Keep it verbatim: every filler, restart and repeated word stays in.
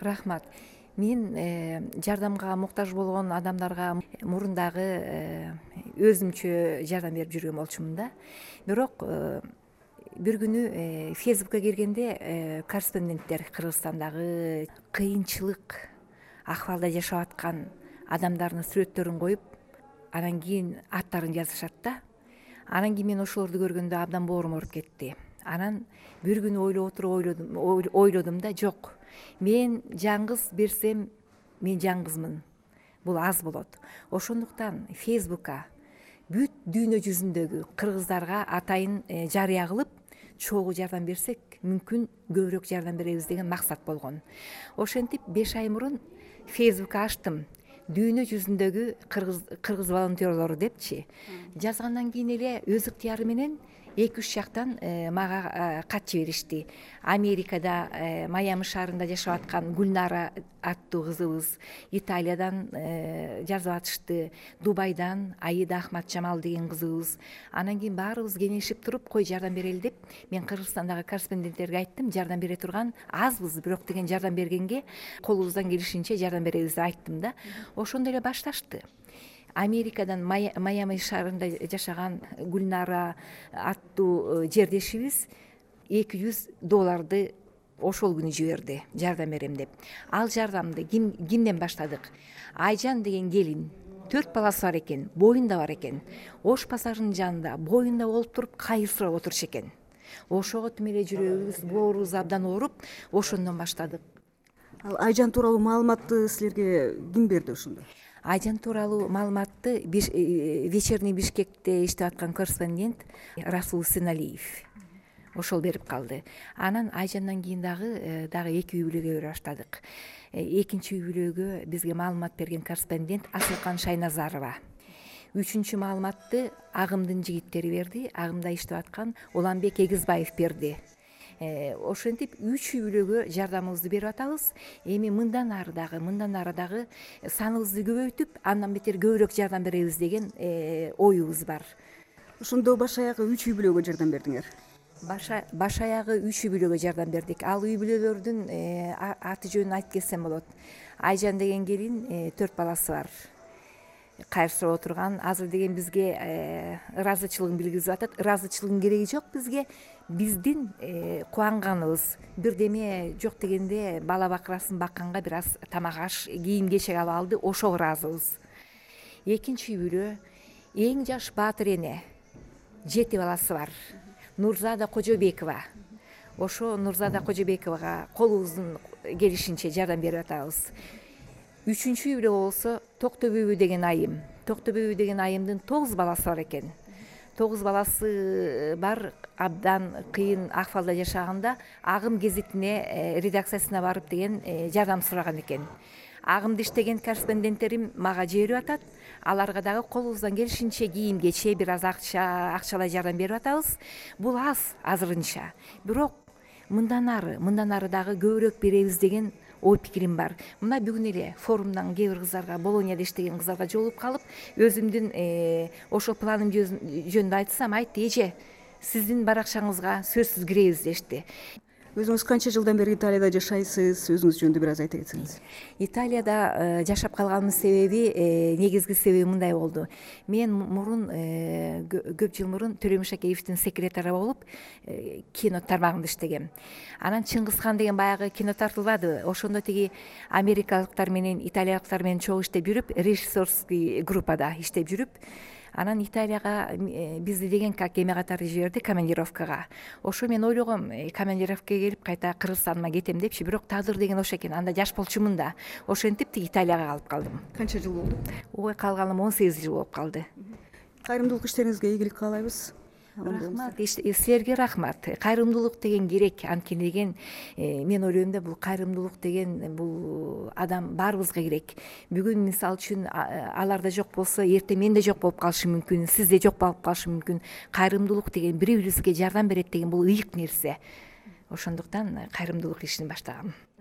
Рахмат. Мен жардамга муктаж болгон адамдарга мурундагы өзүмчө жардам берип жүргөн болчумун да. Бирок бир күнү Фейсбукка киргенде корреспонденттер Кыргызстандагы кыйынчылык акыбалда жашап аткан адамдардын сүрөттөрүн коюп, анан кийин аттарын жазышат да. Анан кийин мен ошолорду көргөндө абдан боорум ооруп кетти. Анан бир күнү ойлоп отуруп ойлодум, ойлодум да, жок. Мен жаңгыз берсем, мен жаңгызмын. Бул аз болот. Ошондуктан Фейсбукка бүт дүйнө жүзүндөгү кыргыздарга атайын жарыя кылып, чогуу жардам берсек, мүмкүн көбүрөөк жардам беребиз деген максат болгон. Ошентип беш ай мурун Фейсбукка ачтым. Дүйнө жүзүндөгү кыргыз кыргыз волонтерлору депчи. Жазгандан кийин эле өз ыктыяры менен эки үч жактан мага кат жиберишти. Америкада Майами шаарында жашап аткан Гүлнара аттуу кызыбыз, Италиядан жазып атышты, Дубайдан Аида Ахматжамал деген кызыбыз. Анан кийин баарыбыз кеңешип туруп, кой жардам берели деп, мен Кыргызстандагы корреспонденттерге айттым, жардам бере турган азбыз, бирок деген жардам бергенге колубуздан келишинче жардам беребиз деп айттым да. Ошондо эле башташты. Америкадан Майами шаарында жашаган Гүлнара аттуу жердешибиз эки жүз долларды ошол күнү жиберди, жардам берем деп. Ал жардамды кимден баштадык? Айжан деген келин, төрт баласы бар экен, боюнда бар экен. Ош базарынын жанында боюнда болуп туруп кайыр сурап отуруш экен. Ошого тим эле жүрөгүбүз, боорубуз абдан ооруп, ошондон баштадык. Ал Айжан тууралуу маалыматты силерге ким берди ошондо? Айжан тууралуу маалыматты вечерний Бишкекте иштеп аткан корреспондент Расул Сыналиев ошол берип калды. Анан Айжандан кийин дагы дагы эки үй бүлөгө бере баштадык. Экинчи үй бүлөгө бизге маалымат берген корреспондент Асылкан Шайназарова. Үчүнчү маалыматты Агымдын жигиттери берди. Агымда иштеп аткан Уланбек Эгизбаев берди. Ошентип үч үй бүлөгө жардамыбызды берип атабыз. Эми мындан ары дагы, мындан ары дагы саныбызды көбөйтүп, андан бетер көбүрөөк жардам беребиз деген оюбуз бар. Ошондо баш аягы үч үй бүлөгө жардам бердиңер? Баш аягы үч үй бүлөгө жардам бердик. Ал үй бүлөлөрдүн аты жөнүн айтып кетсем болот. Айжан деген келин төрт баласы бар. Кайыр сурап отурган, азыр деген бизге ыраазычылыгын билгизип атат. Ыраазычылыгын кереги жок бизге. Биздин кубанганыбыз бирдеме жок дегенде бала бакырасын бакканга бир аз тамак аш, кийим кечек алып алды, ошого ыраазыбыз. Экинчи үй бүлө эң жаш баатыр эне, жети баласы бар. Нурзада Кожобекова. Ошо Нурзада Кожобековага колубуздун келишинче жардам берип атабыз. Үчүнчү үй бүлө болсо Токтөбүбү деген айым. Токтөбүбү деген айымдын тогуз баласы бар экен. Тогуз баласы бар, абдан кыйын акыбалда жашаганда Агым гезитине редакциясына барып деген жардам сураган экен. Агымды иштеген корреспонденттерим мага жиберип атат. Аларга дагы колубуздан келишинче кийим кече, бир аз акча, акчалай жардам берип атабыз. Бул аз азырынча. Бирок мындан ары, мындан ары дагы көбүрөөк беребиз деген ой пикирим бар. Мына бүгүн эле форумдан кээ бир кыздарга, Болонияда иштеген кыздарга жолугуп калып, өзүмдүн ошо планым жөнүндө айтсам, айтты: "Эже, сиздин баракчаңызга сөзсүз киребиз" дешти. Өзүңүз канча жылдан бери Италияда жашайсыз? Өзүңүз жөнүндө бир аз айта кетсеңиз. Италияда жашап калганымдын себеби, негизги себеби мындай болду. Мен мурун көп жыл мурун Төлөмүш Шакеевдин секретары болуп, кино тармагында иштегем. Анан Чыңгызхан деген баягы кино тартылбады. Ошондо тиги америкалыктар менен, италиялыктар менен чогуу иштеп жүрүп, режиссерский группада иштеп жүрүп, анан Италияга бизди деген как эме катары жиберди, командировкага. Ошо мен ойлогом, командировкага келип кайта Кыргызстаныма кетем депчи, бирок тагдыр деген ошо экен. Анда жаш болчумун да. Ошентип тиги Италияга калып калдым. Канча жыл болду? Ой, калганым он сегиз жыл болуп калды. Кайрымдуулук иштериңизге ийгилик каалайбыз. Рахмат, силерге рахмат. Кайрымдуулук деген керек. Анткени деген мен ойлойм да, бул кайрымдуулук деген бул адам баарыбызга керек. Бүгүн мисалы үчүн аларда жок болсо, эртең менде жок болуп калышы мүмкүн, сизде жок болуп калышы мүмкүн. Кайрымдуулук деген бири бирибизге жардам берет деген бул ыйык нерсе. Ошондуктан кайрымдуулук ишин баштагам.